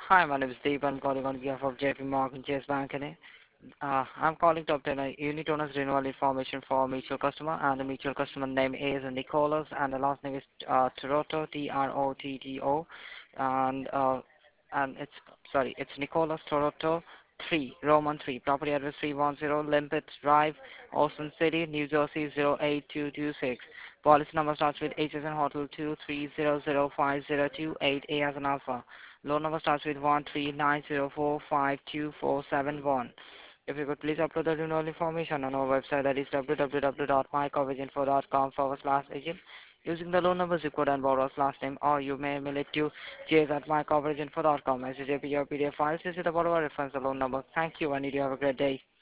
Hi, my name is Deep. I'm calling on behalf of JP Morgan Chase Bank. I'm calling to obtain a unit owner's renewal information for a mutual customer, and the mutual customer name is Nicholas, and the last name is Trotto, Trotto, and uh, and it's Nicholas Trotto 3, Roman 3, property address 310 Limpet Drive, Austin City, New Jersey 08226. Policy number starts with H as in Hotel 230050288 as an alpha. Loan number starts with 139045247. If you could please upload the renewal information on our website, that is www.mycoveraginfo.com/agent, using the loan number, zip code, and borrower's last name, or you may mail it to jays@mycoveraginfo.com. As your JP or PDF files, this is the borrower reference the loan number. Thank you, and you have a great day.